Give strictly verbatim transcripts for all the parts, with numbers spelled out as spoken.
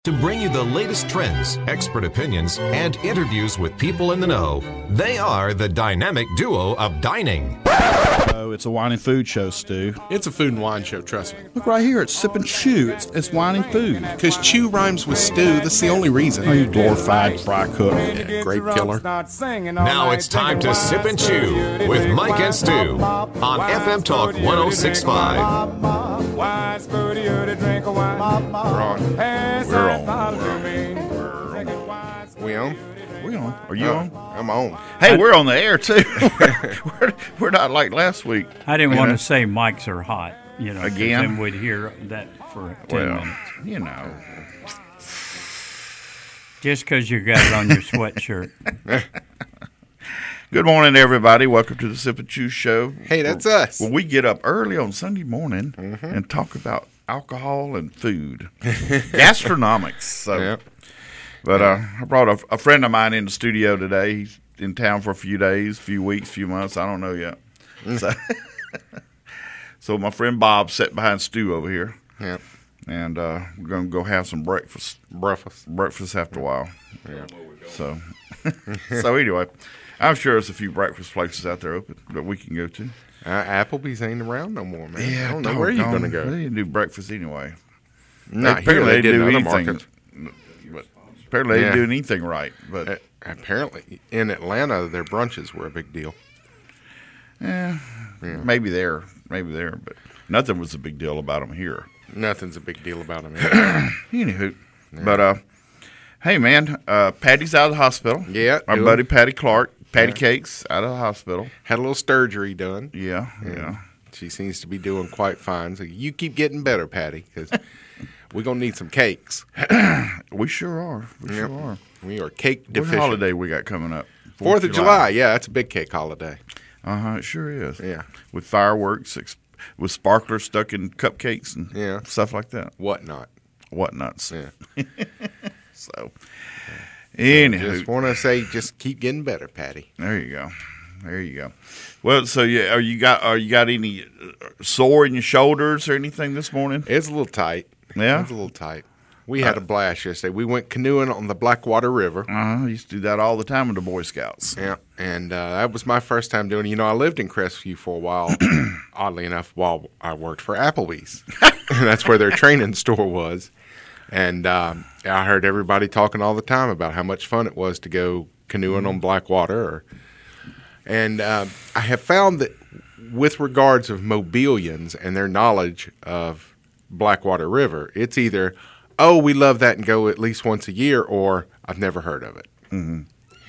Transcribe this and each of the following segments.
To bring you the latest trends, expert opinions, and interviews with people in the know. They are the dynamic duo of dining. Oh, it's a wine and food show, Stu. It's a food and wine show, trust me. Look right here, it's Sip and Chew. It's, it's wine and food. Because chew rhymes with stew, that's the only reason. Oh, you glorified fry cook. Yeah, grape killer. Now it's time to Sip and Chew with Mike and Stu on F M Talk one oh six point five. We're on. We're on. We on? We on. Are you Oh, on? I'm on. Hey, we're on the air, too. we're, we're not like last week. I didn't You want know? to say mics are hot, you know, 'cause Again? then we'd hear that for ten Well, minutes. you know. Just because you got it on your sweatshirt. Good morning, everybody. Welcome to the Sip and Chew show. Hey, that's us. Well, we get up early on Sunday morning and talk about alcohol and food, gastronomics. So, Yeah. but uh, I brought a, a friend of mine in the studio today. He's in town for a few days, few weeks, few months. I don't know yet. So, so my friend Bob sat behind Stu over here, Yeah. and uh, we're gonna go have some breakfast. Breakfast. Breakfast after a while. Yeah. So, so anyway, I'm sure there's a few breakfast places out there open that we can go to. Uh, Applebee's ain't around no more, man. I don't know doggone. where you going to go. They didn't do breakfast anyway. Not Apparently here. They did do in other anything. markets. But apparently they Yeah. didn't do anything right. But Uh, apparently, in Atlanta, their brunches were a big deal. eh, maybe there, maybe there, but nothing was a big deal about them here. Nothing's a big deal about them. Either. Anywho, but uh, hey man, uh, Patty's out of the hospital. Yeah, our doing- buddy Patty Clark, Patty Yeah. Cakes out of the hospital. Had a little surgery done. Yeah, yeah. She seems to be doing quite fine. So you keep getting better, Patty, because we're going to need some cakes. We sure are. We Yep. sure are. We are cake What deficient. holiday we got coming up? Fourth of July. Yeah, that's a big cake holiday. Uh huh. It sure is. Yeah. With fireworks, ex- with sparklers stuck in cupcakes and Yeah. stuff like that. Whatnot. Whatnots. Yeah. So, anywho, Just want to say, just keep getting better, Patty. there you go. There you go. Well, so yeah, are you got are you got any uh, sore in your shoulders or anything this morning? It's a little tight. Yeah? It's a little tight. We had a blast yesterday. We went canoeing on the Blackwater River. Uh-huh. I used to do that all the time with the Boy Scouts. Yeah, and uh, that was my first time doing it. You know, I lived in Crestview for a while, oddly enough, while I worked for Applebee's. And that's where their training store was. And um, I heard everybody talking all the time about how much fun it was to go canoeing on Blackwater. Or, and uh, I have found that with regards of Mobilians and their knowledge of Blackwater River, it's either, oh, we love that and go at least once a year, or I've never heard of it. Mm-hmm.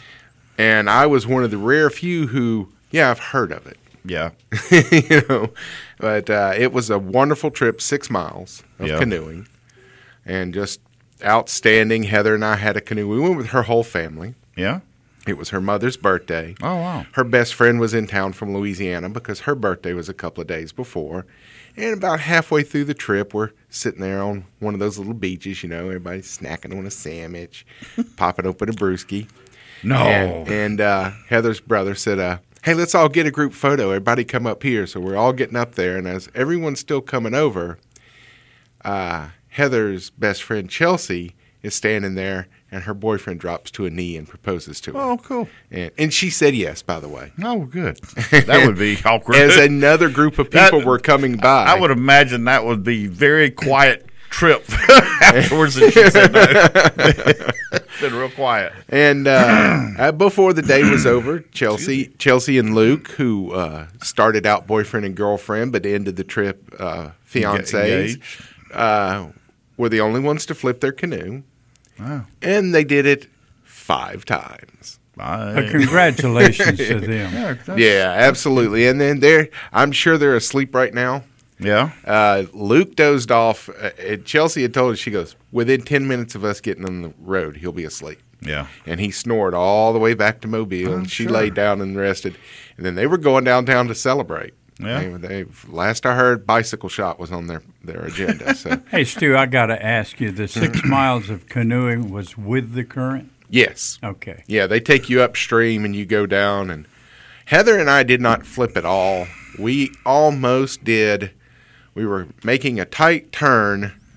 And I was one of the rare few who, yeah, I've heard of it. Yeah. you know, but uh, it was a wonderful trip, six miles of Yeah. canoeing, and just outstanding. Heather and I had a canoe. We went with her whole family. Yeah. It was her mother's birthday. Oh wow. Her best friend was in town from Louisiana because her birthday was a couple of days before. And about halfway through the trip, we're sitting there on one of those little beaches, you know, everybody's snacking on a sandwich, popping open a brewski. No. And, and uh, Heather's brother said, uh, hey, let's all get a group photo. Everybody come up here. So we're all getting up there. And as everyone's still coming over, uh, Heather's best friend, Chelsea, is standing there, and her boyfriend drops to a knee and proposes to her. Oh, cool. And, and she said yes, by the way. Oh, good. That would be awkward. As another group of people That- were coming by. I would imagine that would be very quiet trip afterwards. That she said that. Been real quiet. And uh, uh, before the day was over, Chelsea, Chelsea and Luke, who uh, started out boyfriend and girlfriend, but ended the trip uh, fiancés, Engaged. uh, were the only ones to flip their canoe, Wow. and they did it five times. Bye. But congratulations to them. Yeah, that's- Yeah, absolutely. And then they're, I'm sure they're asleep right now. Yeah. Uh, Luke dozed off. Uh, and Chelsea had told us, she goes, within ten minutes of us getting on the road, he'll be asleep. Yeah. And he snored all the way back to Mobile, I'm and she sure. laid down and rested. And then they were going downtown to celebrate. Yeah. They, they, last I heard, bicycle shot was on their, their agenda. So Hey, Stu, I got to ask you, the six miles of canoeing was with the current? yes, Okay. yeah, they take you upstream and you go down. And Heather and I did not flip at all. We almost did. We were making a tight turn,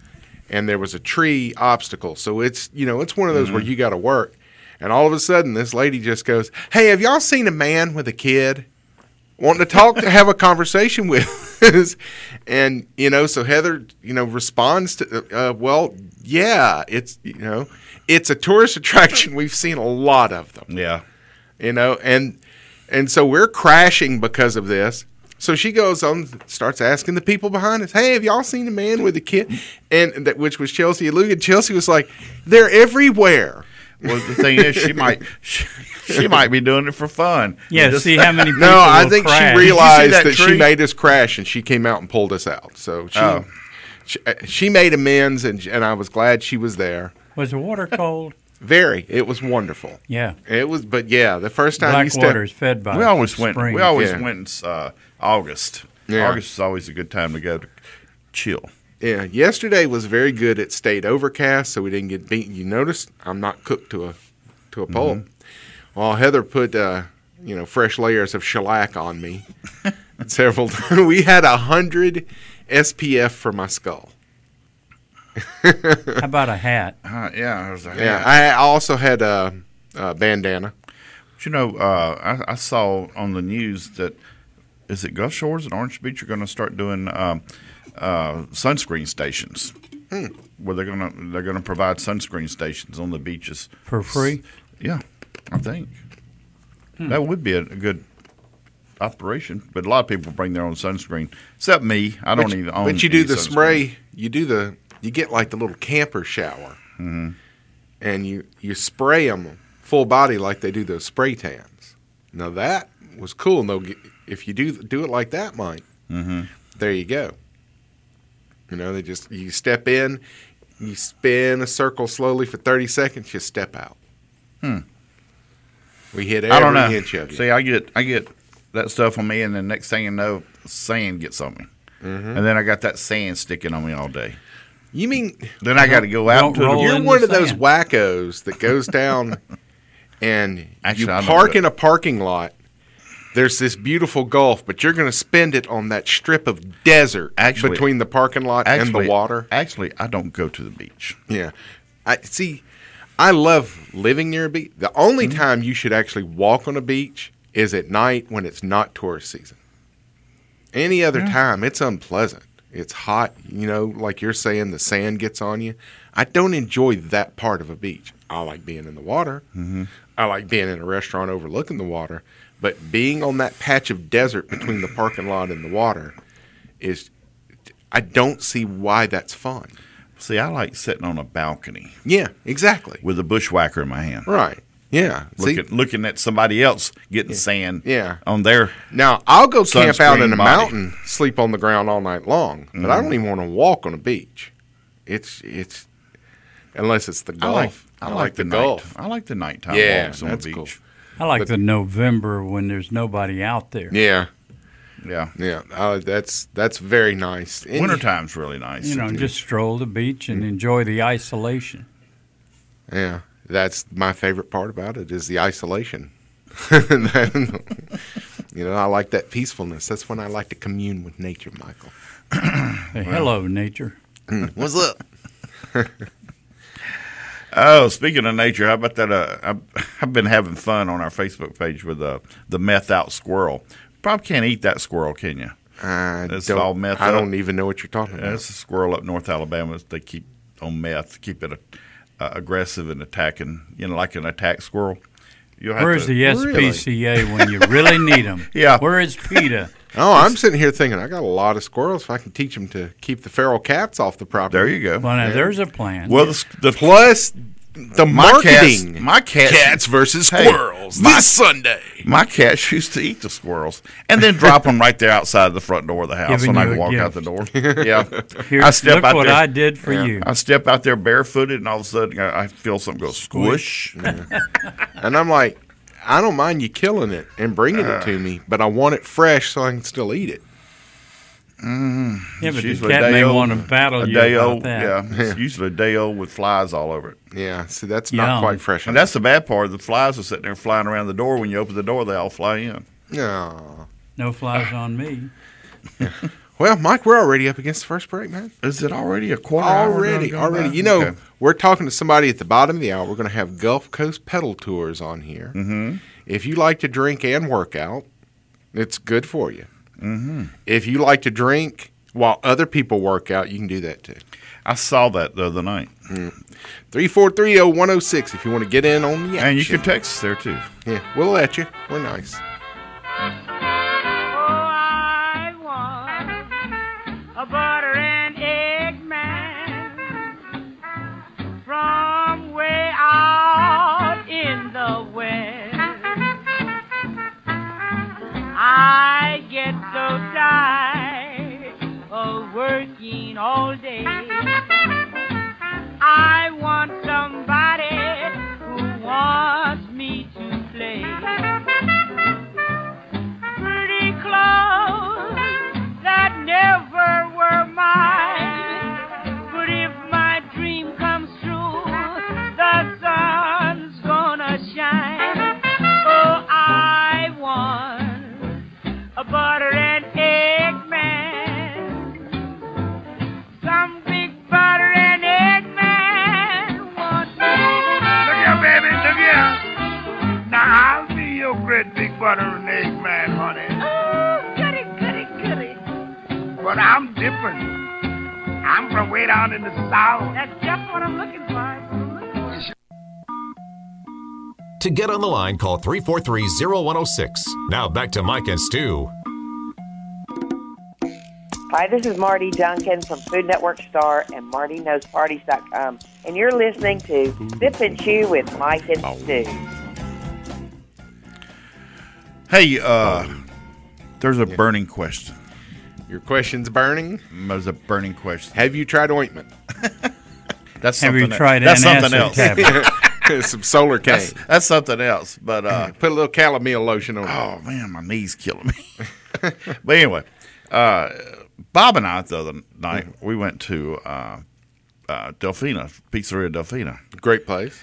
and there was a tree obstacle. So it's, you know, it's one of those mm-hmm. where you got to work. And all of a sudden, this lady just goes, "Hey, have y'all seen a man with a kid wanting to talk, to have a conversation with us?" And, you know, so Heather, you know, responds to, uh, well, yeah, it's, you know, it's a tourist attraction. We've seen a lot of them. Yeah. You know, and and so we're crashing because of this. So she goes on, starts asking the people behind us, "Hey, have y'all seen a man with a kid?" And that, which was Chelsea and Luke. And Chelsea was like, "They're everywhere." Well, the thing is, she might she, she might be doing it for fun. Yeah, Just, see how many people No, I will think crash. she realized that that, she tree? made us crash, and she came out and pulled us out. So she Oh. she, she made amends, and and I was glad she was there. Was the water cold? Very, it was wonderful. Yeah. It was, but yeah, the first time you Blackwater is stepped, fed by we always went. spring. We always Yeah. went in uh, August. Yeah. August is always a good time to go to chill. yeah, yesterday was very good. It stayed overcast, so we didn't get beaten. You notice I'm not cooked to a to a pulp. Mm-hmm. Well, Heather put uh, you know fresh layers of shellac on me several times. We had a hundred S P F for my skull. How about a hat? Uh, yeah, it was a Yeah, hat. I also had a, a bandana. But you know, uh, I, I saw on the news that is it Gulf Shores and Orange Beach are going to start doing um, uh, sunscreen stations, Hmm. where they're going to they're going to provide sunscreen stations on the beaches For free? Yeah, I think that would be a, a good operation. But a lot of people bring their own sunscreen, except me. I don't But, even own. but you do any the sunscreen. spray. You do the. You get like the little camper shower, Mm-hmm. and you you spray them full body like they do those spray tans. Now that was cool. No, if you do do it like that, Mike, Mm-hmm. there you go. You know, they just you step in, you spin a circle slowly for thirty seconds, you step out. Hmm. We hit I don't know. every inch of you. See, I get I get that stuff on me, and then next thing you know, sand gets on me, Mm-hmm. and then I got that sand sticking on me all day. You mean Then I got to go out don't to the roll you're in one the of those sand. wackos that goes down and Actually, you I don't park do it. in a parking lot. There's this beautiful Gulf, but you're going to spend it on that strip of desert Actually- between the parking lot and actually, the water. Actually, I don't go to the beach. Yeah. I see. I love living near a beach. The only Mm-hmm. time you should actually walk on a beach is at night when it's not tourist season. Any other time, it's unpleasant. It's hot, you know, like you're saying, the sand gets on you. I don't enjoy that part of a beach. I like being in the water. Mm-hmm. I like being in a restaurant overlooking the water. But being on that patch of desert between the parking lot and the water is, I don't see why that's fun. See, I like sitting on a balcony Yeah, exactly. with a bushwhacker in my hand, Right. Yeah. See, looking looking at somebody else getting sand Yeah. on their. now, I'll go camp out in Sunscreen a body. mountain, sleep on the ground all night long, but I don't even want to walk on a beach. It's it's unless it's the I Gulf. like I, like, the, Gulf. night. I like the nighttime Yeah, walks on that's the cool. beach. I like But- the November when there's nobody out there. Yeah, Yeah, yeah. Uh, that's that's very nice. And- wintertime's really nice. You know, just stroll the beach and enjoy the isolation. Yeah, that's my favorite part about it is the isolation. you know, I like that peacefulness. That's when I like to commune with nature, Michael. Hey, hello, nature. What's up? Oh, speaking of nature, how about that? Uh, I've, I've been having fun on our Facebook page with uh, the meth out squirrel. Probably can't eat that squirrel, can you? I It's don't, all meth I up. don't even know what you're talking Yeah, about. it's a squirrel up North Alabama. They keep on meth, keep it uh, aggressive and attacking, you know, like an attack squirrel. You'll have Where's to- the S P C A when you really need them? Yeah. Where is PETA? Oh, I'm sitting here thinking I got a lot of squirrels. If I can teach them to keep the feral cats off the property. There you go. Well, now, there's a plan. Well, the, the Plus the my marketing. cats, my cats, Cats versus Hey, squirrels my- this Sunday. my cats used to eat the squirrels and then drop them right there outside the front door of the house Giving when I you could a walk gift. out the door. Yeah, Here, I step look out what there. I did for you. I step out there barefooted, and all of a sudden I I feel something go squish. And I'm like, I don't mind you killing it and bringing it to me, but I want it fresh so I can still eat it. Yeah, but It's the usually a cat day may old- want to battle a you day about old, that. yeah. It's usually a day old with flies all over it. Yeah, see, that's not Yum. quite fresh. And that's the bad part. The flies are sitting there flying around the door. When you open the door, they all fly in. no. No flies on me. Well, Mike, we're already up against the first break, man. Is it already a quarter hour? Already, ago already. now? You know, Okay. we're talking to somebody at the bottom of the hour. We're going to have Gulf Coast pedal tours on here. Mm-hmm. If you like to drink and work out, it's good for you. Mm-hmm. If you like to drink while other people work out, you can do that too. I saw that the other night. three four three, oh one oh six if you want to get in on the action. And you can text us there, too. Yeah, we'll let you. We're nice. I want a butter and egg man from way out in the west. I get so tired of working all day. I want somebody who wants me to play. Pretty clothes that never were mine. But if my dream comes true, the sun's gonna shine. Oh, I want a butter and egg man. Some big butter and egg man wants me. Look here, baby, look here. Now I'll be your great big butter and egg man, honey. Oh, goody, goody, goody. But I'm different. I'm from way down in the south. That's just what I'm looking for. That's what I'm looking for. To get on the line, call three four three, oh one oh six. Now back to Mike and Stu. Hi, this is Marty Duncan from Food Network Star and Marty Knows Parties dot com, and you're listening to Sip and Chew with Mike and Stu. Hey, uh, there's a burning question. Your question's burning. There's a burning question. Have you tried ointment? That's Have something you tried That's an something acid else. tablet? Some solar cane. That's, that's something else. But uh, Put a little calamine lotion on it. oh man, my knee's killing me. But anyway, uh, Bob and I the other night we went to uh, uh, Delfina Pizzeria Delfina. Great place.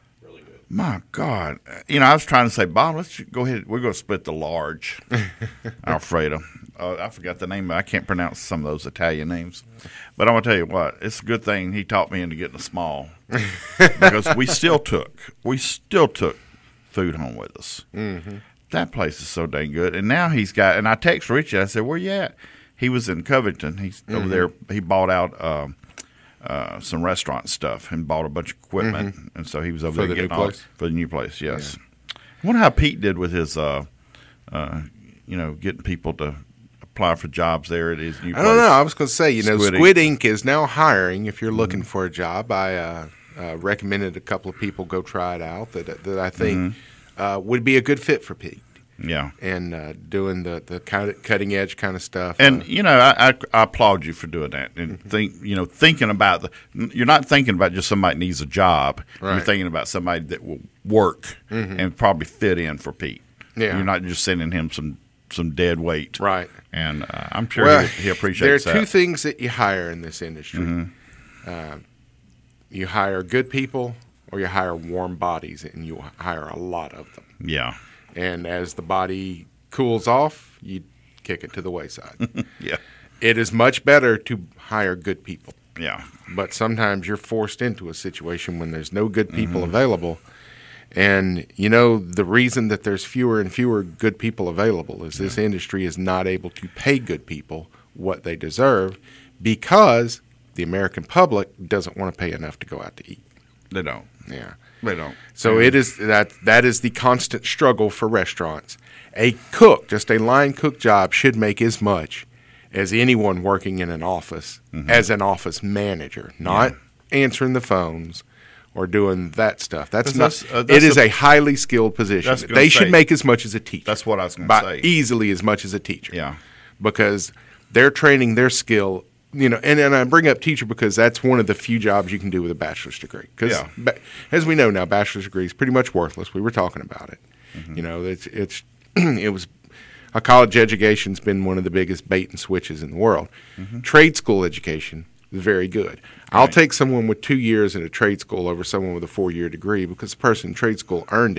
My God, you know, I was trying to say, Bob, let's go ahead. We're going to split the large Alfredo. Uh, I forgot the name. I can't pronounce some of those Italian names. But I'm going to tell you what, it's a good thing he taught me into getting a small because we still took, we still took food home with us. Mm-hmm. That place is so dang good. And now he's got, and I text Richie, I said, where you at? He was in Covington. He's mm-hmm. over there. He bought out um, uh, some restaurant stuff and bought a bunch of equipment. Mm-hmm. And so he was over For there the getting new all, place? for the new place, yes. Yeah. I wonder how Pete did with his, uh, uh, you know, getting people to apply for jobs there at his new place. I don't know. I was going to say, you know, Squid Squid, Ink. Ink is now hiring. If you're looking for a job, I uh, uh, recommended a couple of people go try it out that that I think Mm-hmm. uh, would be a good fit for Pete. Yeah. And uh, doing the, the kind of cutting edge kind of stuff. And uh, you know, I, I, I applaud you for doing that. And think, you know, thinking about the, you're not thinking about just somebody that needs a job. Right. You're thinking about somebody that will work Mhm. and probably fit in for Pete. Yeah. You're not just sending him some some dead weight. Right. And uh, I'm sure well, he, he appreciates there are that. two things that you hire in this industry. Mm-hmm. Uh, you hire good people, or you hire warm bodies, and you hire a lot of them. Yeah. And as the body cools off, you kick it to the wayside. Yeah. It is much better to hire good people. Yeah. But sometimes you're forced into a situation when there's no good people Mm-hmm. available. And, you know, the reason that there's fewer and fewer good people available is this industry is not able to pay good people what they deserve because the American public doesn't want to pay enough to go out to eat. They don't. Yeah. They don't. So it is that that is the constant struggle for restaurants. A cook, just a line cook job, should make as much as anyone working in an office Mm-hmm. as an office manager, not answering the phones or doing that stuff. That's not. That's- uh, that's it is a- a highly skilled position. That's gonna They say- should make as much as a teacher. That's what I was going by to say. easily as much as a teacher. Yeah. Because they're training their skill. You know, and, and I bring up teacher because that's one of the few jobs you can do with a bachelor's degree. Because, Yeah. ba- as we know now, bachelor's degree is pretty much worthless. We were talking about it. Mm-hmm. You know, it's it's it was a college education's been one of the biggest bait and switches in the world. Mm-hmm. Trade school education is very good. I'll take someone with two years in a trade school over someone with a four year degree because the person in trade school earned it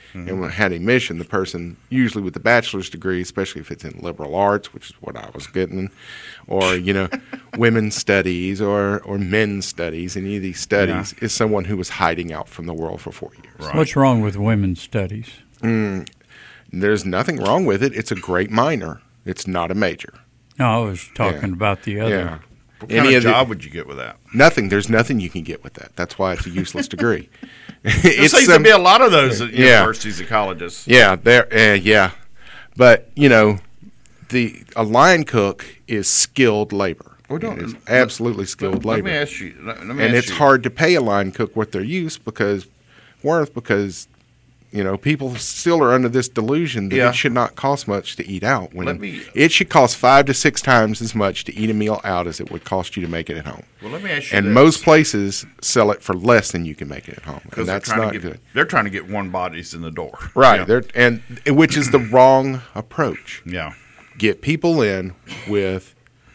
Mm-hmm. And when had a mission, the person, usually with the bachelor's degree, especially if it's in liberal arts, which is what I was getting, or, you know, women's studies or, or men's studies, any of these studies, yeah. is someone who was hiding out from the world for four years. Right. What's wrong with women's studies? Mm, there's nothing wrong with it. It's a great minor. It's not a major. No, I was talking yeah. about the other. Yeah. What kind Any of job the, would you get with that? Nothing. There's nothing you can get with that. That's why it's a useless degree. There seems um, to be a lot of those at yeah. universities and colleges. Yeah, there. Uh, yeah, but you know, the a line cook is skilled labor. Well, don't, it is absolutely skilled let, labor. Let me ask you. Let, let me and ask it's you. hard to pay a line cook what they're used because worth because. You know, people still are under this delusion that yeah. it should not cost much to eat out. When let me, it should cost five to six times as much to eat a meal out as it would cost you to make it at home. Well, let me ask you And this. most places sell it for less than you can make it at home, and that's not get, good. They're trying to get one bodies in the door, right? Yeah. They're, and which is the wrong approach. Yeah, get people in with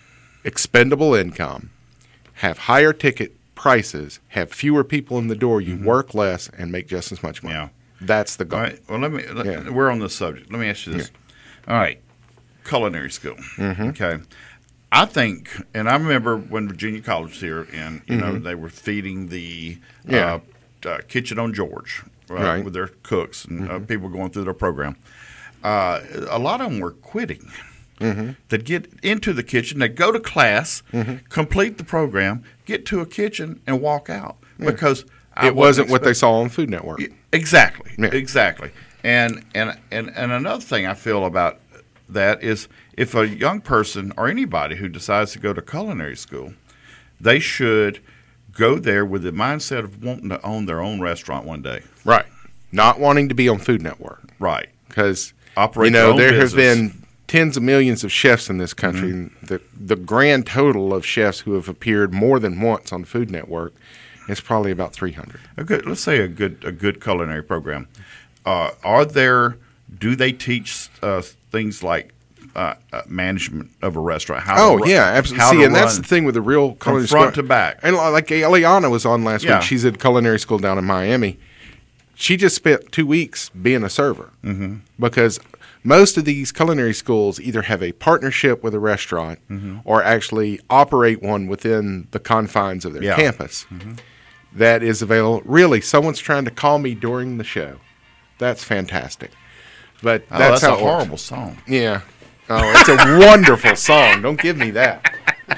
expendable income, have higher ticket prices, have fewer people in the door. You mm-hmm. work less and make just as much money. Yeah. That's the goal. All right. Well, let me. Let, yeah. We're on this subject. Let me ask you this. Yeah. All right, culinary school. Mm-hmm. Okay, I think, and I remember when Virginia College was here, and you mm-hmm. know they were feeding the yeah. uh, uh, Kitchen on George uh, right. with their cooks and mm-hmm. uh, people going through their program. Uh, a lot of them were quitting. Mm-hmm. They'd get into the kitchen, they'd go to class, mm-hmm. complete the program, get to a kitchen, and walk out yeah. because I it wasn't what they saw on Food Network. Exactly, yeah. exactly. And, and and and another thing I feel about that is if a young person or anybody who decides to go to culinary school, they should go there with the mindset of wanting to own their own restaurant one day. Right. Not wanting to be on Food Network. Right. Because, Operate you know, their own there business. have been tens of millions of chefs in this country. Mm-hmm. And the, the grand total of chefs who have appeared more than once on Food Network is probably about three hundred. A good, let's say a good a good culinary program. Uh, are there, do they teach uh, things like uh, uh, management of a restaurant? How oh, to run, yeah, absolutely. How See, to and run that's the thing with the real culinary from front school. to back. And like Eliana was on last Yeah. week. She's at culinary school down in Miami. She just spent two weeks being a server mm-hmm. because most of these culinary schools either have a partnership with a restaurant mm-hmm. or actually operate one within the confines of their Yeah. campus. Mm-hmm. That is available. Really, someone's trying to call me during the show. That's fantastic. But Oh, that's, that's how a it works. horrible song. Yeah. Oh, it's a wonderful song. Don't give me that.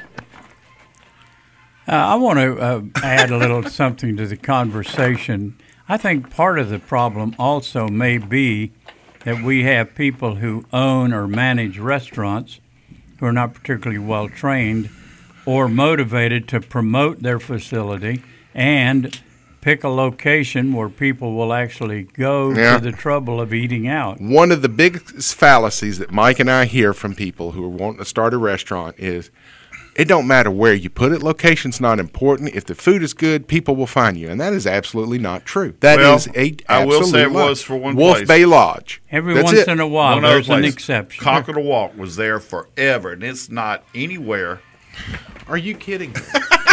Uh, I want to uh, add a little something to the conversation. I think part of the problem also may be that we have people who own or manage restaurants who are not particularly well trained or motivated to promote their facility and pick a location where people will actually go Yeah. to the trouble of eating out. One of the biggest fallacies that Mike and I hear from people who are wanting to start a restaurant is it don't matter where you put it. Location's not important. If the food is good, people will find you. And that is absolutely not true. That Well, is a I will say it absolute lie. was for one Wolf place. Bay Lodge. Every That's once it. in a while, One other there's an place. exception. Cock of the Walk was there forever, and it's not anywhere. Are you kidding me?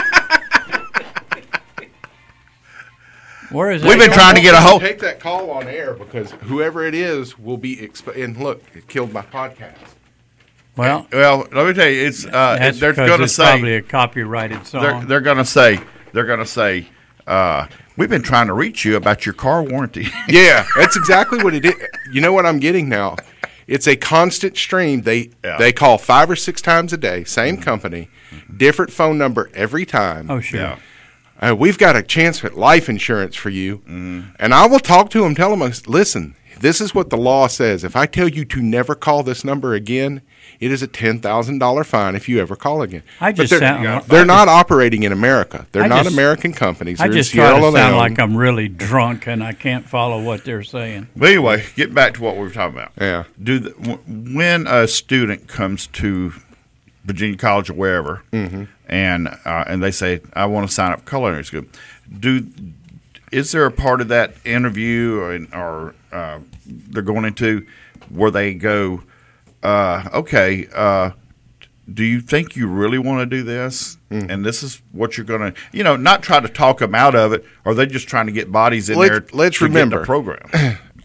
Where is We've that been trying to get a hold. Take that call on air because whoever it is will be exp- and look, it killed my podcast. Well, Well, let me tell you, it's uh, that's they're because going to it's probably say a copyrighted song. they're, they're going to say they're going to say uh, we've been trying to reach you about your car warranty. Yeah, that's exactly what it is. You know what I'm getting now? It's a constant stream. They Yeah. they call five or six times a day, same company, different phone number every time. oh, sure. Yeah. Uh, we've got a chance at life insurance for you. Mm-hmm. And I will talk to them, tell them, listen, this is what the law says. If I tell you to never call this number again, it is a ten thousand dollars fine if you ever call again. I But just they're, sound- they're not operating in America. They're I not just- American companies. I They're just in Sierra try to sound Leone. like I'm really drunk and I can't follow what they're saying. But anyway, get back to what we were talking about. Yeah. Do the, w- when a student comes to Virginia College or wherever, Mm-hmm. and uh, and they say, "I want to sign up for culinary school," do is there a part of that interview or, or uh, they're going into where they go, uh, "Okay, uh, do you think you really want to do this?" Mm. And this is what you're going to, you know, not try to talk them out of it, or are they just trying to get bodies in Let's- there let's to remember. get the program?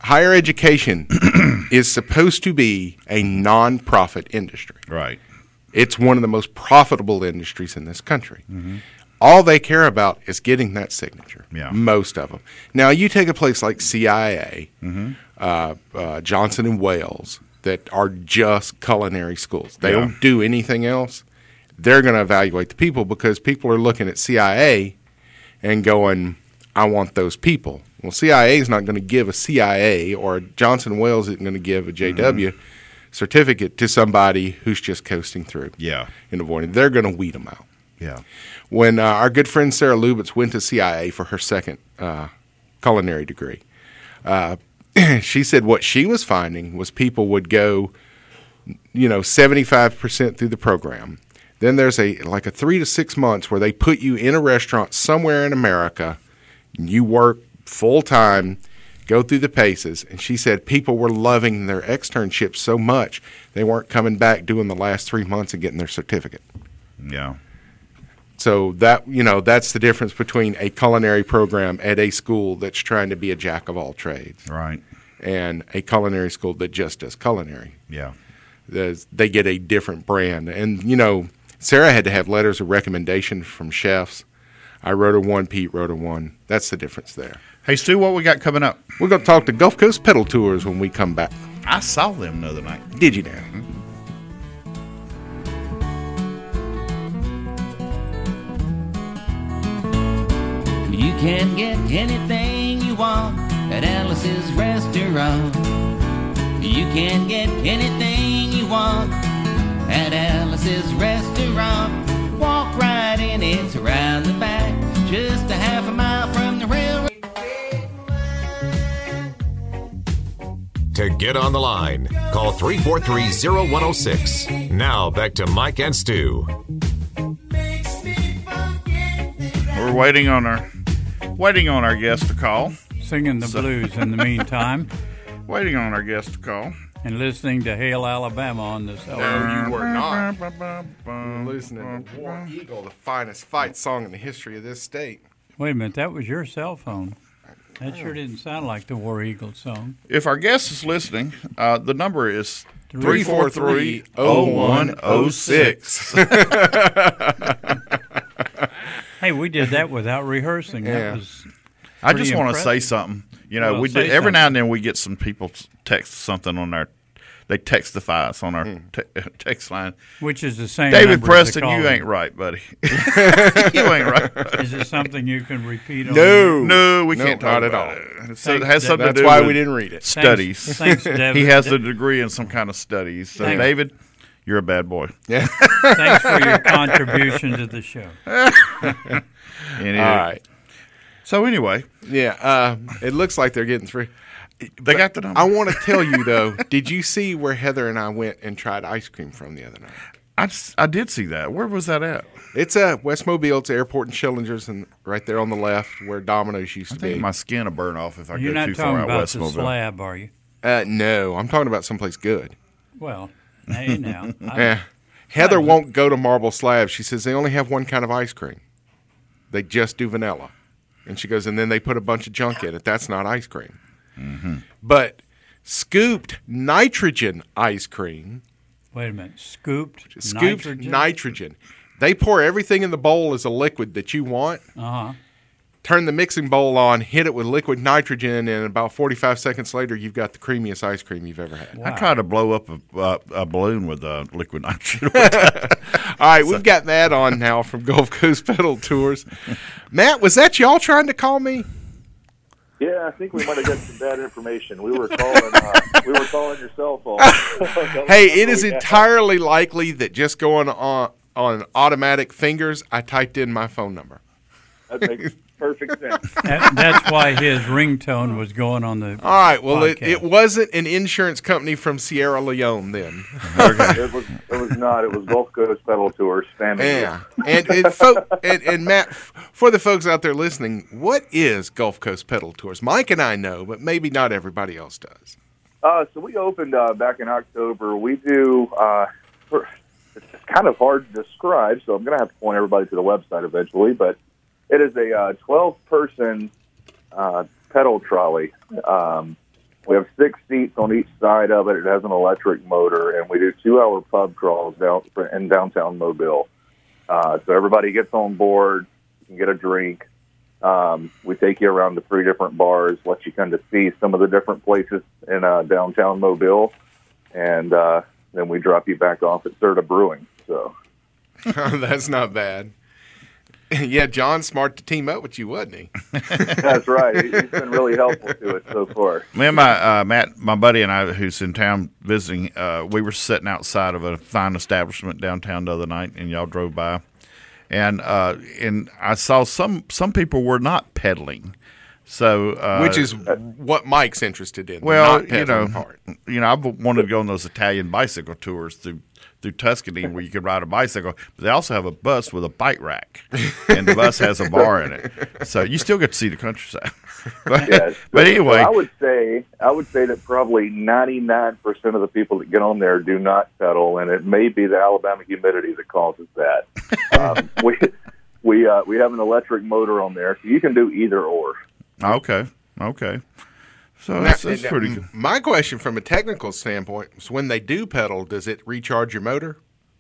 higher education is supposed to be a non-profit industry. Right. It's one of the most profitable industries in this country. Mm-hmm. All they care about is getting that signature. Yeah. Most of them. Now, you take a place like C I A, Mm-hmm. uh, uh, Johnson and Wales, that are just culinary schools. They Yeah. don't do anything else. They're going to evaluate the people because people are looking at C I A and going, I want those people. Well, C I A is not going to give a C I A, or Johnson and Wales isn't going to give a J W mm-hmm. certificate to somebody who's just coasting through. Yeah. And avoiding. They're going to weed them out. Yeah. When uh, our good friend Sarah Lubitz went to C I A for her second uh, culinary degree, uh, she said what she was finding was people would go, you know, seventy-five percent through the program. Then there's a like a three to six months where they put you in a restaurant somewhere in America. And you work full time, go through the paces. And she said people were loving their externships so much they weren't coming back doing the last three months and getting their certificate. Yeah. So that, you know, that's the difference between a culinary program at a school that's trying to be a jack of all trades. Right. And a culinary school that just does culinary. Yeah. There's, they get a different brand. And, you know, Sarah had to have letters of recommendation from chefs. I wrote her one, Pete wrote her one. That's the difference there. Hey, Stu, what we got coming up? We're going to talk to Gulf Coast Pedal Tours when we come back. I saw them the other night. Did you now? You can get anything you want at Alice's restaurant. You can get anything you want at Alice's restaurant. Walk right in, it's around the back, just a half a mile from the railroad. To get on the line, call three four three, zero one zero six. Now back to Mike and Stu. We're waiting on our waiting on our guest to call. Singing the So- blues in the meantime Waiting on our guest to call. and listening to Hail Alabama on this. No, you were not. Listening to War Eagle, the finest fight song in the history of this state. Wait a minute, that was your cell phone. That sure didn't sound like the War Eagle song. If our guest is listening, uh, the number is three four three, oh one oh six. Hey, we did that without rehearsing. That Yeah. was I just pretty want to say impressive. something. You know, Well, we say do, every now something. and then we get some people text something on our. They textify us on our Hmm. te- text line. Which is the same. David number as the Preston, you caller. ain't right, buddy. you ain't right. Is it something you can repeat? On No. No, we No, can't talk not at about all. it. So it Thanks, has Dave. something That's to do why with we didn't read it. studies. Thanks, David. He has a degree in some kind of studies. So, Thanks. David, you're a bad boy. Yeah. Thanks for your contribution to the show. And it- All right. So anyway, Yeah. Uh, it looks like they're getting through. they got the number. I want to tell you, though, did you see where Heather and I went and tried ice cream from the other night? I, s- I did see that. Where was that at? It's uh, West Mobile. It's airport and Schillinger's, and right there on the left where Domino's used I to think be. my skin will burn off if I You're go not too far talking out about west the Mobile. slab, are you? Uh, no, I'm talking about someplace good. Well, hey now. I- Yeah. Heather won't go to Marble Slab. She says they only have one kind of ice cream. They just do vanilla. And she goes, and then they put a bunch of junk in it. That's not ice cream. Mm-hmm. But scooped nitrogen ice cream, Wait a minute. Scooped, scooped nitrogen. nitrogen. They pour everything in the bowl as a liquid that you want. uh-huh. Turn the mixing bowl on, hit it with liquid nitrogen, and about forty-five seconds later, you've got the creamiest ice cream you've ever had. I tried to blow up a, uh, a balloon with uh, liquid nitrogen. All right, we've got Matt on now from Gulf Coast Pedal Tours. Matt, was that y'all trying to call me? Yeah, I think we might have got some bad information. We were calling. Uh, we were calling your cell phone. Hey, it is entirely likely that just going on on automatic fingers, I typed in my phone number. That makes perfect sense. That, that's why his ringtone was going on the. All right, well, it, podcast. it wasn't an insurance company from Sierra Leone then. It was. It was not. It was Gulf Coast Pedal Tours. Family. Yeah, and and, fo- and and Matt, f- for the folks out there listening, what is Gulf Coast Pedal Tours? Mike and I know, but maybe not everybody else does. Uh, so we opened uh, back in October. We do. Uh, for, it's kind of hard to describe, so I'm going to have to point everybody to the website eventually. But it is a uh, twelve-person uh, pedal trolley. Um, we have six seats on each side of it. It has an electric motor, and we do two-hour pub crawls down in downtown Mobile. Uh, so everybody gets on board, you can get a drink. Um, we take you around to three different bars, let you kind of see some of the different places in uh, downtown Mobile, and uh, then we drop you back off at Serta Brewing. So that's not bad. Yeah, John's smart to team up with you, wasn't he? That's right. He's been really helpful to us so far. Me and my uh, Matt, my buddy and I, who's in town visiting, uh, we were sitting outside of a fine establishment downtown the other night, and y'all drove by, and uh, and I saw some some people were not pedaling, so uh, which is what Mike's interested in. Well, not you know, part. you know, I've wanted to go on those Italian bicycle tours through. through Tuscany where you can ride a bicycle, but they also have a bus with a bike rack, and the bus has a bar in it, so you still get to see the countryside. but, yes. but anyway, so I would say I would say that probably ninety-nine percent of the people that get on there do not pedal, and it may be the Alabama humidity that causes that. um, we we uh, we have an electric motor on there, so you can do either or. Okay, okay. So Now, that's, that's now, pretty good. My question from a technical standpoint is when they do pedal, does it recharge your motor?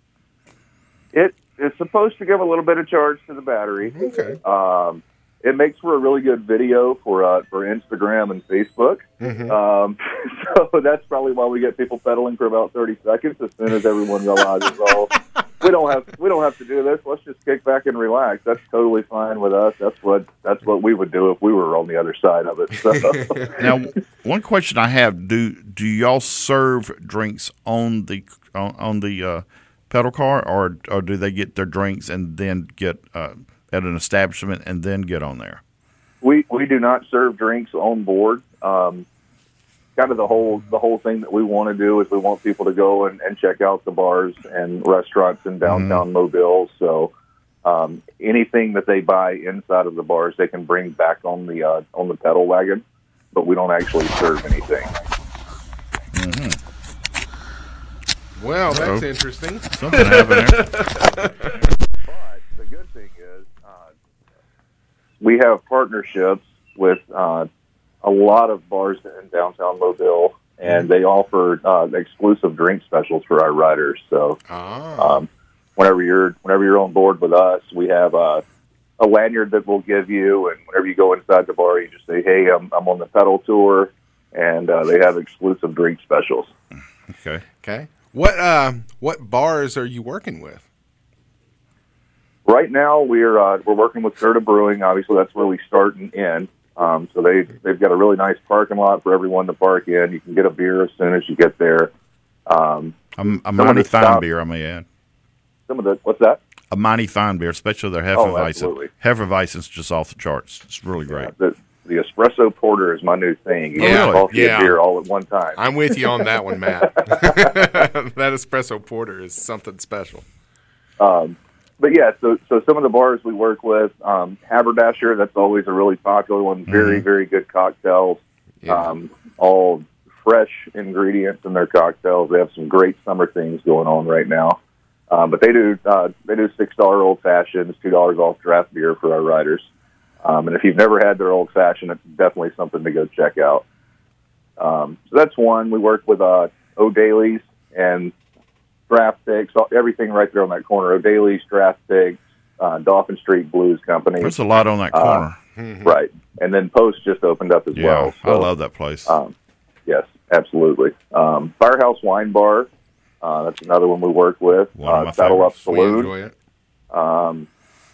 It is supposed to give a little bit of charge to the battery. Okay. Um, it makes for a really good video for uh, for Instagram and Facebook. Mm-hmm. Um, so that's probably why we get people pedaling for about thirty seconds. As soon as everyone realizes, oh, we don't have we don't have to do this. Let's just kick back and relax. That's totally fine with us. That's what that's what we would do if we were on the other side of it. So. Now, one question I have: Do do y'all serve drinks on the on, on the uh, pedal car, or or do they get their drinks and then get uh, at an establishment and then get on there? We we do not serve drinks on board. Um, kind of the whole the whole thing that we want to do is we want people to go and, and check out the bars and restaurants in downtown mm-hmm. Mobile. So um, anything that they buy inside of the bars, they can bring back on the uh, on the pedal wagon, but we don't actually serve anything. Mm-hmm. Well, that's So, interesting. Something happened there. But the good thing is uh, we have partnerships with uh, a lot of bars in downtown Mobile, and they offer uh, exclusive drink specials for our riders. So Ah. um, whenever you're whenever you're on board with us, we have uh, a lanyard that we'll give you, and whenever you go inside the bar, you just say, "Hey, I'm I'm on the pedal tour," and uh, they have exclusive drink specials. Okay. Okay. What uh, what bars are you working with? Right now, we're uh, we're working with Serta Brewing. Obviously, that's where we start and end. Um, so they they've got a really nice parking lot for everyone to park in. You can get a beer as soon as you get there. Um, A, a of mighty the fine stop- beer, I may add. Some of the what's that? A mighty fine beer, especially their Oh, Hefeweizen. absolutely. Hefeweizen's just off the charts. It's really great. The, the espresso porter is my new thing. You Yeah, can have coffee yeah. and beer all at one time. I'm with you on that one, Matt. That espresso porter is something special. Um, but yeah, so so some of the bars we work with, um, Haberdasher, that's always a really popular one. Very, Mhm. very good cocktails. Yeah. Um, all fresh ingredients in their cocktails. They have some great summer things going on right now. Um, but they do uh, they do six dollar old fashions, two dollars off draft beer for our riders. Um, and if you've never had their old fashioned, it's definitely something to go check out. Um, so that's one. We work with uh, O'Daly's and Draft Picks, everything right there on that corner. O'Daly's, Draft Picks, uh, Dolphin Street Blues Company. There's a lot on that corner. Mhm. Right. And then Post just opened up as yeah, well. I love that place. Um, yes, absolutely. Um, Firehouse Wine Bar, uh, that's another one we work with. One of Uh, my Saddle Up favorites. We Saloon. enjoy it. Um,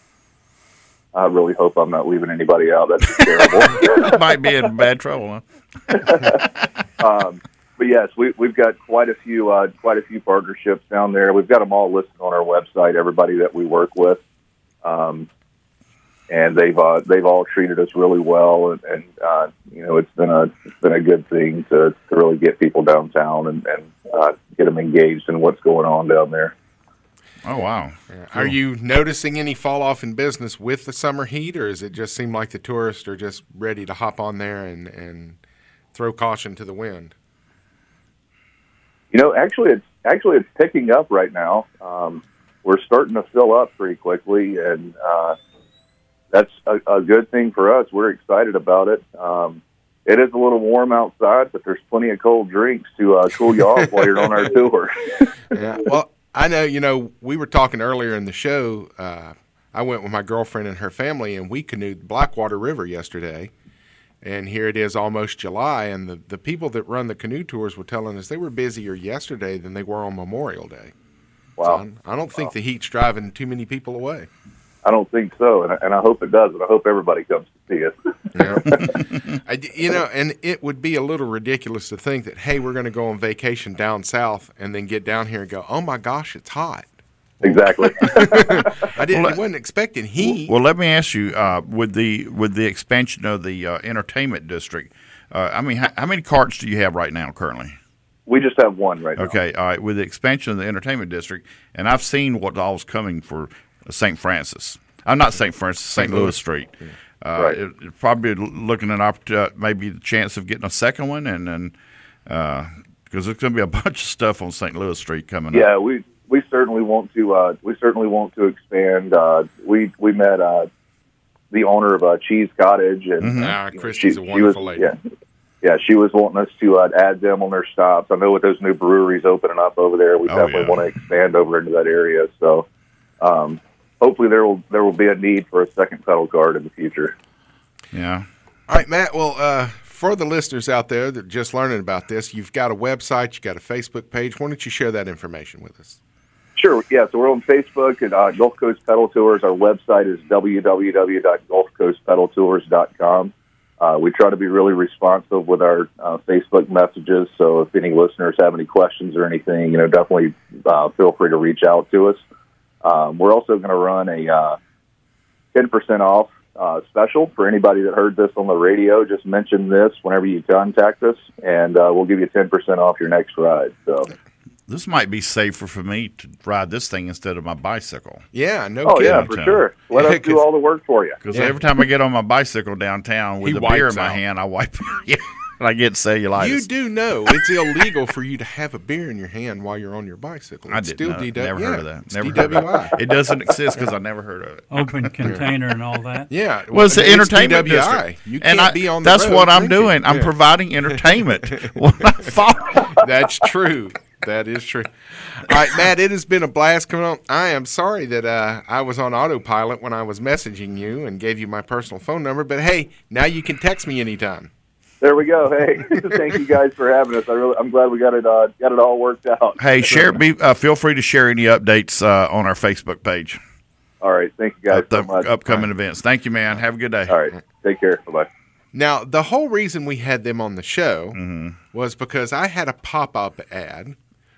I really hope I'm not leaving anybody out. That's terrible. Might be in bad trouble, huh? um, but yes, we, we've got quite a few uh, quite a few partnerships down there. We've got them all listed on our website. Everybody that we work with, um, and they've uh, they've all treated us really well, and, and uh, you know it's been a it's been a good thing to, to really get people downtown and, and uh, get them engaged in what's going on down there. Oh, wow. Yeah. Are you noticing any fall off in business with the summer heat, or does it just seem like the tourists are just ready to hop on there and, and throw caution to the wind? You know, actually, it's actually it's picking up right now. Um, we're starting to fill up pretty quickly, and uh, that's a, a good thing for us. We're excited about it. Um, it is a little warm outside, but there's plenty of cold drinks to uh, cool you off while you're on our tour. Yeah. Well, I know, you know, we were talking earlier in the show. Uh, I went with my girlfriend and her family, and we canoed the Blackwater River yesterday. And here it is almost July, and the, the people that run the canoe tours were telling us they were busier yesterday than they were on Memorial Day. Wow. So I don't think wow. the heat's driving too many people away. I don't think so, and I, and I hope it does, and I hope everybody comes to see it. Yeah. I, you know, and it would be a little ridiculous to think that, hey, we're going to go on vacation down south and then get down here and go, oh, my gosh, it's hot. Exactly. I didn't. Well, I wasn't expecting heat. Well, let me ask you, uh, with the with the expansion of the uh, entertainment district, uh, I mean, how, how many carts do you have right now currently? We just have one right now. Okay, all right. With the expansion of the entertainment district, and I've seen what all's coming for Saint Francis. I'm not Saint Francis, Saint Louis Street. Uh, right. it, it probably looking at uh, maybe the chance of getting a second one, and then because uh, there's going to be a bunch of stuff on Saint Louis Street coming yeah, up. Yeah, we. We certainly want to. Uh, we certainly want to expand. Uh, we we met uh, the owner of uh, Cheese Cottage, and mm-hmm. ah, Christy's a wonderful was, lady. Yeah, yeah, she was wanting us to uh, add them on their stops. I know with those new breweries opening up over there, we oh, definitely yeah. want to expand over into that area. So, um, hopefully, there will there will be a need for a second pedal cart in the future. Yeah. All right, Matt. Well, uh, for the listeners out there that are just learning about this, you've got a website, you've got a Facebook page. Why don't you share that information with us? Sure, yeah. So we're on Facebook at uh, Gulf Coast Pedal Tours. Our website is w w w dot gulf coast pedal tours dot com. Uh, we try to be really responsive with our uh, Facebook messages. So if any listeners have any questions or anything, you know, definitely uh, feel free to reach out to us. Um, we're also going to run a uh, ten percent off uh, special for anybody that heard this on the radio. Just mention this whenever you contact us, and uh, we'll give you ten percent off your next ride. So. This might be safer for me to ride this thing instead of my bicycle. Yeah, no oh, kidding. Oh, yeah, for sure. Let us do all the work for you. Because yeah. every time I get on my bicycle downtown with he a beer in my out. hand, I wipe yeah, and I get cellulitis. You do know it's illegal for you to have a beer in your hand while you're on your bicycle. It's I didn't still know. D W I. Never yeah, heard of that. It's Never D W I. Heard of it. It doesn't exist because I never heard of it. Open container and all that. Yeah. Well, it's the it's entertainment D W I. district. You can't and I, be on the That's road what I'm drinking. doing. I'm yeah. providing entertainment. When I follow. That's true. That is true. All right, Matt, it has been a blast coming on. I am sorry that uh, I was on autopilot when I was messaging you and gave you my personal phone number, but hey, now you can text me anytime. There we go. Hey, thank you guys for having us. I really, I'm glad we got it uh, got it all worked out. Hey, share. Be uh, feel free to share any updates uh, on our Facebook page. All right, thank you guys Up, so much. Upcoming right. events. Thank you, man. Have a good day. All right, take care. Bye bye. Now, the whole reason we had them on the show mm-hmm. was because I had a pop-up ad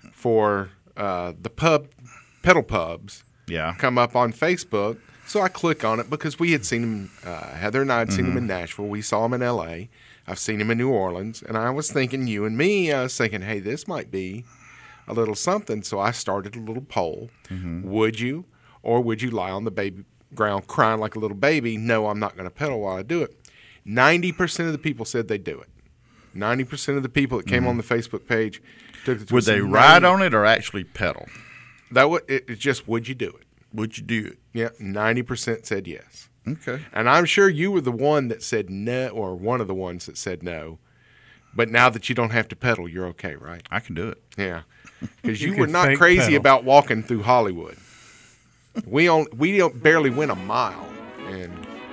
for uh, the pub, pedal pubs, yeah, come up on Facebook. So I click on it because we had seen them. Uh, Heather and I had mm-hmm. seen them in Nashville. We saw them in L A. I've seen them in New Orleans, and I was thinking, you and me. I was thinking, hey, this might be a little something. So I started a little poll. Mm-hmm. Would you, or would you lie on the baby ground crying like a little baby? No, I'm not going to pedal while I do it. Ninety percent of the people said they'd do it. Ninety percent of the people that came mm-hmm. on the Facebook page. Would they ride on it or actually pedal? That would it, it just would you do it? Would you do it? Yeah, ninety percent said yes. Okay. And I'm sure you were the one that said no, or one of the ones that said no. But now that you don't have to pedal, you're okay, right? I can do it. Yeah, because you, You were could not fake crazy pedal. about walking through Hollywood. we on we don't barely went a mile, and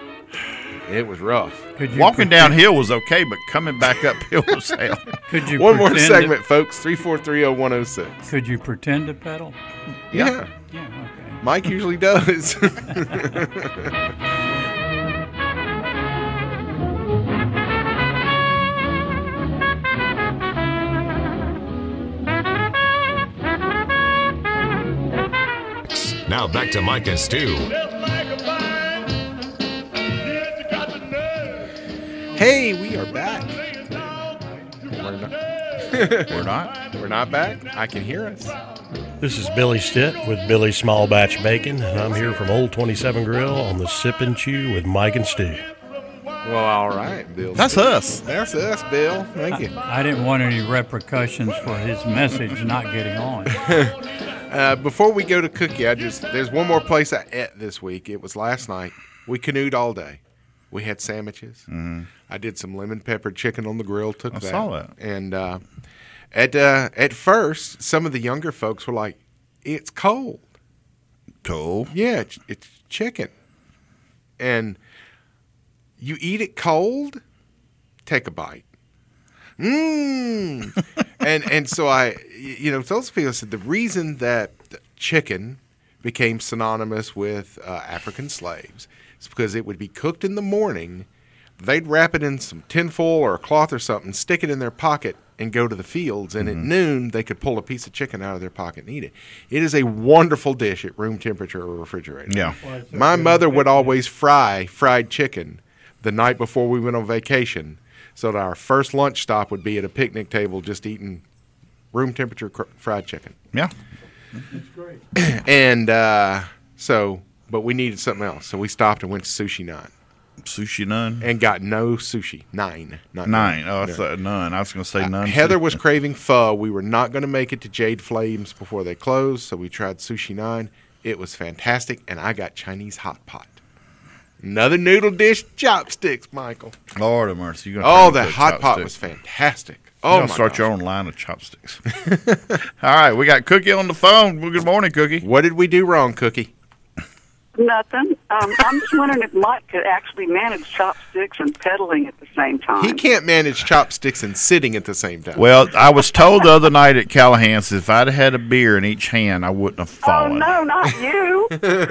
it was rough. Could you Walking pretend- downhill was okay, but coming back uphill was hell. Could you One more pretend segment, To, folks. Three four three zero one zero six. could you pretend to pedal? Yeah. Yeah. Okay. Mike usually does. Now back to Mike and Stu. Hey, we are back. We're not. We're not. We're not back. I can hear us. This is Billy Stitt with Billy Small Batch Bacon, and I'm here from Old twenty-seven Grill on the Sip and Chew with Mike and Stu. Well, all right, Bill. That's us. That's us, Bill. Thank you. I, I didn't want any repercussions for his message not getting on. Uh, before we go to Cookie, I just there's one more place I ate this week. It was last night. We canoed all day. We had sandwiches. Mhm. I did some lemon pepper chicken on the grill. Took I that. saw that. And uh, at uh, at first, some of the younger folks were like, "It's cold." Cold. Yeah, it's, it's chicken. And you eat it cold. Take a bite. Mmm. and and so I, you know, those people said the reason that chicken became synonymous with uh, African slaves is because it would be cooked in the morning. They'd wrap it in some tinfoil or a cloth or something, stick it in their pocket, and go to the fields. And mm-hmm. at noon, they could pull a piece of chicken out of their pocket and eat it. It is a wonderful dish at room temperature or refrigerator. Yeah. Well, My mother would always fry fried chicken the night before we went on vacation, so that our first lunch stop would be at a picnic table just eating room temperature cr- fried chicken. Yeah. That's great. And uh, so, but we needed something else. So we stopped and went to Sushi Nine. Sushi none? And got no sushi. Nine. Not Nine. none. Oh, I thought none. I was going to say none. Uh, Heather sushi. was craving pho. We were not going to make it to Jade Flames before they closed, so we tried Sushi Nine. It was fantastic, and I got Chinese hot pot. Another noodle dish, chopsticks, Michael. Lord have mercy. You Oh, the hot pot was fantastic. Oh, you my start gosh. your own line of chopsticks. All right, we got Cookie on the phone. Well, good morning, Cookie. What did we do wrong, Cookie? Nothing. Um, I'm just wondering if Mike could actually manage chopsticks and pedaling at the same time. He can't manage chopsticks and sitting at the same time. Well, I was told the other night at Callahan's if I'd had a beer in each hand, I wouldn't have Oh, fallen. no, not you.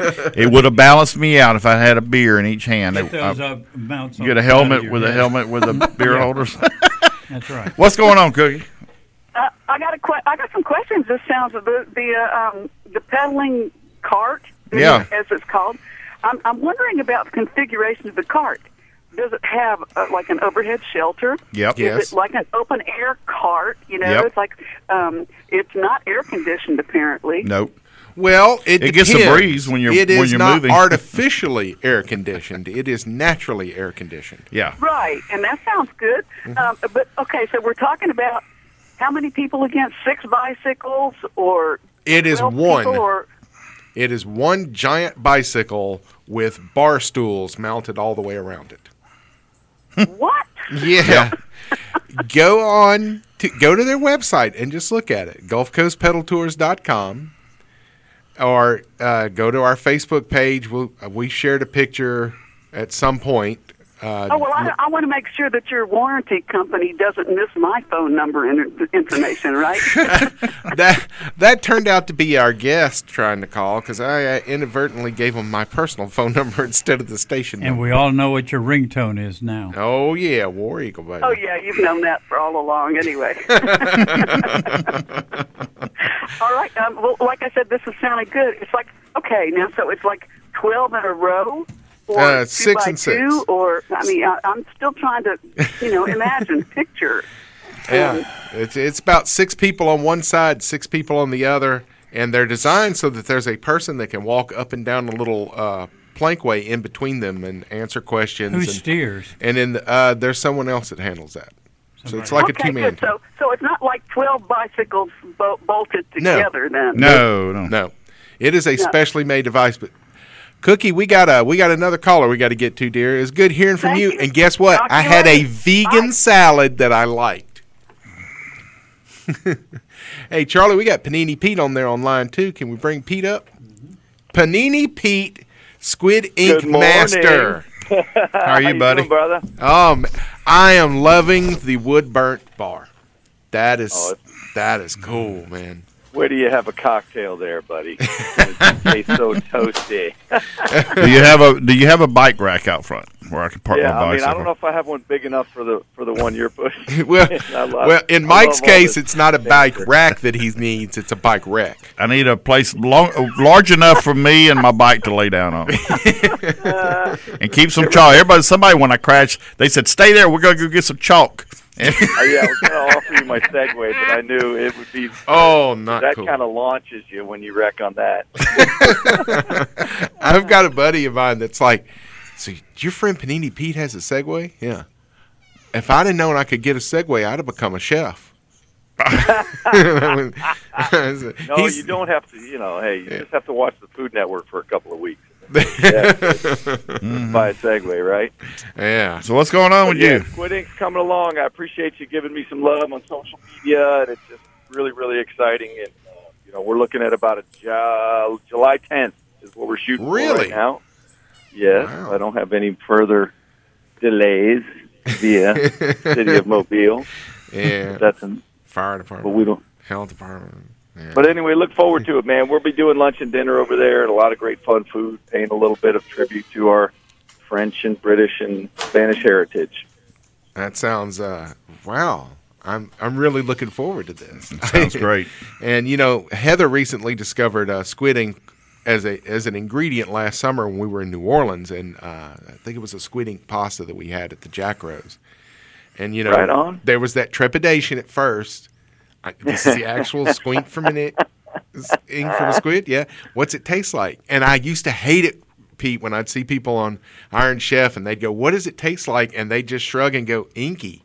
It would have balanced me out if I had a beer in each hand. Get those I- up, mounts you on get a the side of helmet your with a head. helmet with the beer Yeah. holders. That's right. What's going on, Cookie? Uh, I got a que- I got some questions. This sounds the the uh, um, the pedaling cart, Yeah. as it's called. I'm I'm wondering about the configuration of the cart. Does it have uh, like an overhead shelter? Yep. Is Yes. it like an open air cart? You know, Yep. it's like um, it's not air conditioned apparently. Nope. Well, it, It gets a depends. breeze when you're- It when is you're not moving. artificially air conditioned. It is naturally air conditioned. Yeah. Right, and that sounds good. Um, but okay, so we're talking about how many people against six bicycles, or It is twelve one. people, or It is one giant bicycle with bar stools mounted all the way around it. what? Yeah. Go on to go to their website and just look at it. Gulf Coast Pedal Tours dot com. Or uh, go to our Facebook page. We'll, uh, we shared a picture at some point. Uh, Oh well, I, I want to make sure that your warranty company doesn't miss my phone number and information, right? that that turned out to be our guest trying to call because I uh, inadvertently gave him my personal phone number instead of the station And number. we all know what your ringtone is now. Oh yeah, War Eagle, baby. Oh yeah, you've known that for all along, anyway. All right. Um, well, like I said, this is sounding good. It's like okay, now so it's like twelve in a row. Or Uh, two six by and six. two, or I mean, I, I'm still trying to, you know, imagine, picture. Yeah, it's it's about six people on one side, six people on the other, and they're designed so that there's a person that can walk up and down a little uh, plankway in between them and answer questions. Who and, steers? And then uh, there's someone else that handles that. So it's like okay, a two-man good. So, so it's not like twelve bicycles bo- bolted No. together, then. No, no. No, it is a No. specially made device. But Cookie, we got a we got another caller we got to get to, dear. It's good hearing from Thank you. you. And guess what? Talk to I you had a later. vegan Bye. salad that I liked. Hey, Charlie, we got Panini Pete on there on line two. Can we bring Pete up? Panini Pete, Squid Ink Good morning. Master. How are you, buddy? doing, brother? Um, I am loving the wood burnt bar. That is Oh, that is cool, man. Where do you have a cocktail there, buddy? It tastes so toasty. Do you have a Do you have a bike rack out front where I can park yeah, my I mean, bicycle? I don't know if I have one big enough for the for the one you're pushing. Well, I love- well, in I Mike's love all case, this it's not a bike banter. rack that he needs; it's a bike wreck. I need a place long, large enough for me and my bike to lay down on, and keep some chalk. Everybody, somebody, when I crashed, they said, "Stay there. We're gonna go get some chalk." Uh, yeah, I was going to offer you my Segway, but I knew it would be. Oh, not that cool. kind of launches you when you wreck on that. I've got a buddy of mine that's like, "So your friend Panini Pete has a Segway?" Yeah. If I'd have known I could get a Segway, I'd have become a chef. No, He's- you don't have to. You know, hey, you just have to watch the Food Network for a couple of weeks. Yeah. Mm-hmm. By a segue, right? Yeah. So what's going on with yeah, you? Squid Ink's coming along. I appreciate you giving me some love on social media, and it's just really, really exciting. And uh, you know, we're looking at about a Ju- July tenth is what we're shooting Really? for right now. Yes, Wow. I don't have any further delays via City of Mobile. Yeah. That's an, Fire department. but we don't. Health department. Yeah. But anyway, look forward to it, man. We'll be doing lunch and dinner over there, and a lot of great fun food, paying a little bit of tribute to our French and British and Spanish heritage. That sounds uh wow. I'm I'm really looking forward to this. Sounds great. And you know, Heather recently discovered uh, squid ink as a as an ingredient last summer when we were in New Orleans, and uh, I think it was a squid ink pasta that we had at the Jack Rose. And you know, Right on. there was that trepidation at first. I, this is the actual squint from an ink, ink from a squid. Yeah, what's it taste like? And I used to hate it, Pete, when I'd see people on Iron Chef and they'd go, "What does it taste like?" And they just shrug and go, "Inky."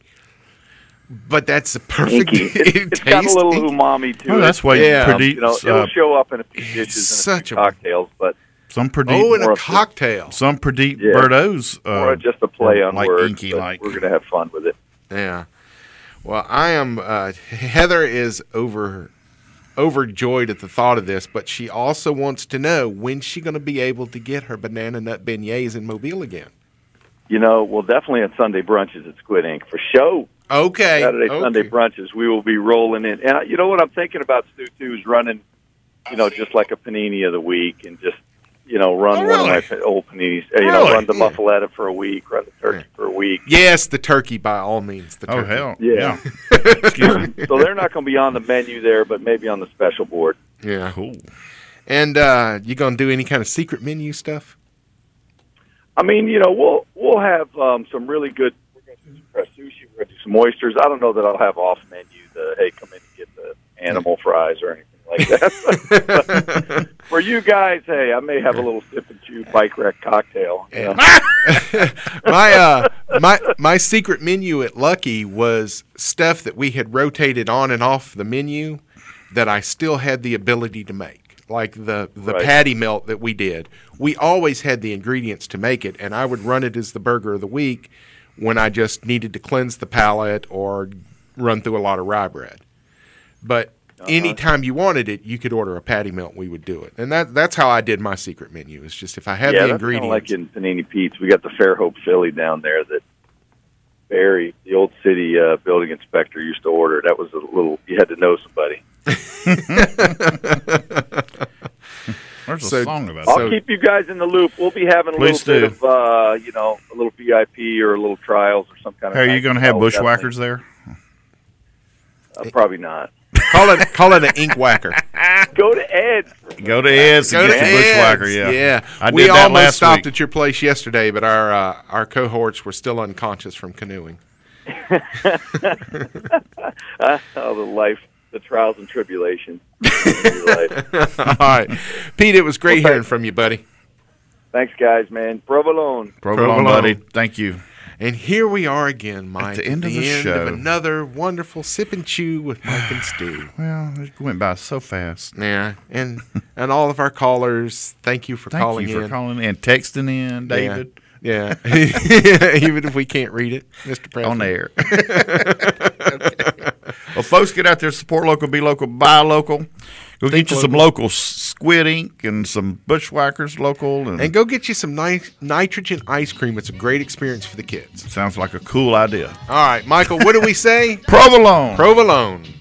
But that's the perfect. Inky. It, it it's got a tastes little inky. umami to Oh, it. that's why Yeah. you Um, you know, produce it'll uh, show up in a few dishes and such a a- few cocktails, but some pretty Oh, and more a of the- cocktail. some pretty Yeah. Bordeaux's. Uh, or just a play on like words. inky but like. We're going to have fun with it. Yeah. Well, I am. Uh, Heather is over overjoyed at the thought of this, but she also wants to know when's she going to be able to get her banana nut beignets in Mobile again. You know, well, definitely on Sunday brunches at Squid Ink for show. Okay. Saturday, okay. Sunday brunches, we will be rolling in. And uh, you know what I'm thinking about, Stu, too, is running, you know, just like a panini of the week and just, you know, run Oh, one really? of my old paninis. Uh, You know, Really? run the muffaletta for a week, run the turkey Yeah. for a week. Yes, the turkey by all means. The Oh turkey. hell, Yeah. yeah. Excuse me. So they're not going to be on the menu there, but maybe on the special board. Yeah. Cool. And uh, you going to do any kind of secret menu stuff? I mean, you know, we'll we'll have um, some really good. We're going to do some fresh sushi. We're going to do some oysters. I don't know that I'll have off menu the hey, come in and get the animal fries or anything like that. But for you guys, hey, I may have a little sip and chew bike wreck cocktail. You know? my uh, my my secret menu at Lucky was stuff that we had rotated on and off the menu that I still had the ability to make. Like the, the Right. patty melt that we did. We always had the ingredients to make it, and I would run it as the burger of the week when I just needed to cleanse the palate or run through a lot of rye bread. But Uh-huh. anytime you wanted it, you could order a patty melt, we would do it. And that that's how I did my secret menu. It's just if I had yeah, the that's kind of ingredients. like in Panini Pete's. We got the Fairhope Philly down there that Barry, the old city uh, building inspector, used to order. That was a little. You had to know somebody. There's a So- song about I'll it. So- keep you guys in the loop. We'll be having a Please little bit do. of, uh, you know, a little V I P or a little trials or some kind of. Hey, are you night. going to have Oh, bushwhackers there? definitely. Uh, probably not. call it call it an ink whacker. Go to Ed's. Go to Ed's Go and to get the bushwhacker. Ed's. Yeah, yeah. I we did that almost last stopped week. at your place yesterday, but our uh, our cohorts were still unconscious from canoeing. Uh, oh, the life, the trials and tribulations. of your life. All right, Pete, it was great Well, hearing from you, buddy. Thanks, guys, man. Provolone. Provolone, Provolone. buddy. Thank you. And here we are again, Mike. the end of the end show. of another wonderful sip and chew with Mike and Stu. Well, it went by so fast. Yeah, and and all of our callers, thank you for Thank calling you for in. calling in and texting in, David. Yeah, yeah. Even if we can't read it, Mister President. On the air. Okay. Well, folks, get out there, support local, be local, buy local. Go Think get you some local. local squid ink and some bushwhackers local. And, And go get you some nice nitrogen ice cream. It's a great experience for the kids. sounds like a cool idea. All right, Michael, what do we say? Provolone. Provolone.